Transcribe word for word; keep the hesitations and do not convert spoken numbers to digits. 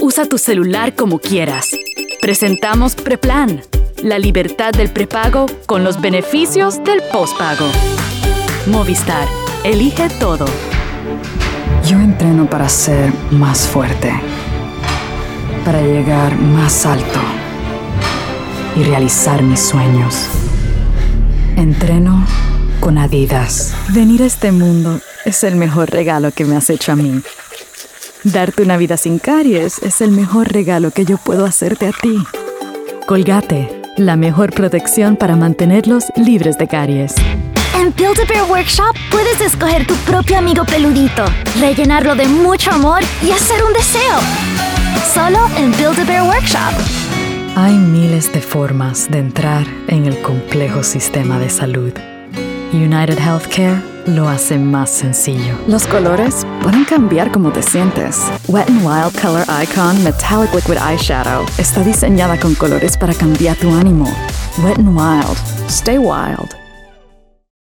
Usa tu celular como quieras. Presentamos Preplan, la libertad del prepago con los beneficios del postpago. Movistar, elige todo. Yo entreno para ser más fuerte, para llegar más alto y realizar mis sueños. Entreno con Adidas. Venir a este mundo es el mejor regalo que me has hecho a mí. Darte una vida sin caries es el mejor regalo que yo puedo hacerte a ti. Colgate, la mejor protección para mantenerlos libres de caries. En Build-A-Bear Workshop puedes escoger tu propio amigo peludito, rellenarlo de mucho amor y hacer un deseo. Solo en Build-A-Bear Workshop. Hay miles de formas de entrar en el complejo sistema de salud. United Healthcare lo hace más sencillo. Los colores pueden cambiar cómo te sientes. Wet n Wild Color Icon Metallic Liquid Eyeshadow está diseñada con colores para cambiar tu ánimo. Wet n Wild. Stay wild.